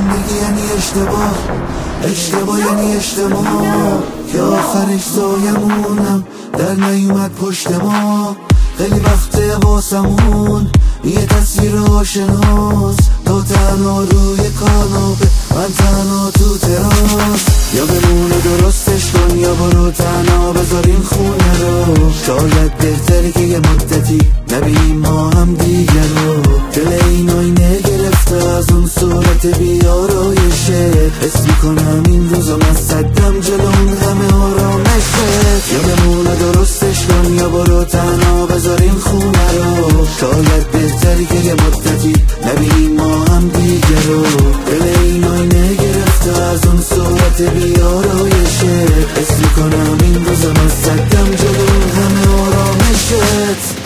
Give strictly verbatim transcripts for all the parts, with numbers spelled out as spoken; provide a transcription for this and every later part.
زندگی یعنی اشتباه، اشتباه یعنی اجتماع که آخرش زایمونم در نیومد پشت ما. خیلی وقته واسمون یه تصویر آشناست، تو تنها روی کاناپه من تنها تو تراس. یا بمونه درستش کن یا برو تنها بذاریم خونه رو، شاید بهتره که یه مدتی نبینیم ما هم دیگر رو. دل این آینه گرفته از اون صورت بیارایشه، حس میکنم این روزا من صدم جلو اون همه آرامشه. یا بمونه درستش کن یا برو تنها بذاریم خونه رو، شاید بهتری که یه مدتی نبینیم ما هم دیگر رو. دل این آینه گرفته از اون صورت بیارایشه، حس میکنم این روزا من صدم جلو اون همه آرامشت.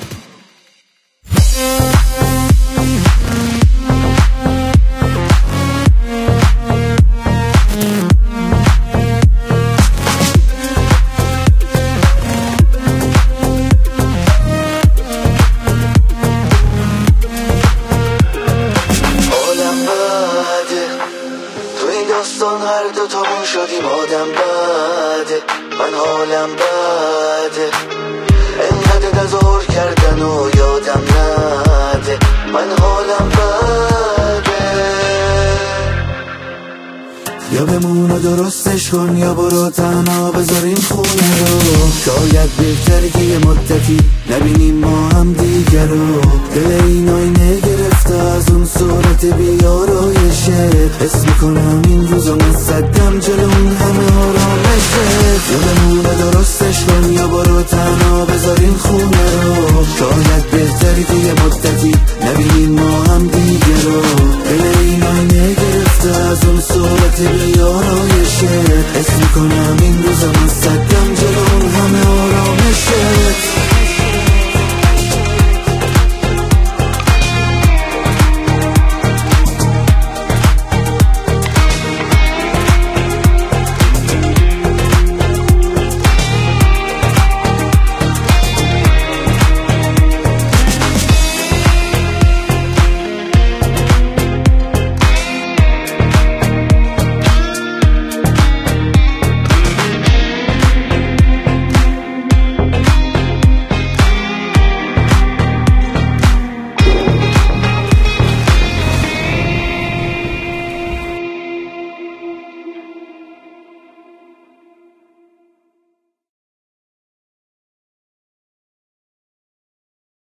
داستان هر دو تامون شدیم آدم بده، من حالم بده، انقدر نزار کردن و یادم نده، من حالم بده. یا بمونه درستش کن یا برو تنها بذاریم خونه رو، شاید بهتره که یه مدتی نبینیم ما هم دیگر رو. دل این آینه گرفته از اون صورت بیارایشه، حس میکنم این روزا من صدم جلو اون همه آرامشه. یا بمونه درستش کن یا برو تنها بذاریم خونه رو، شاید بهتره که یه مدتی نبینیم ما هم دیگر رو. دل این آینه گرفته از اون صورت بیارایشه، حس میکنم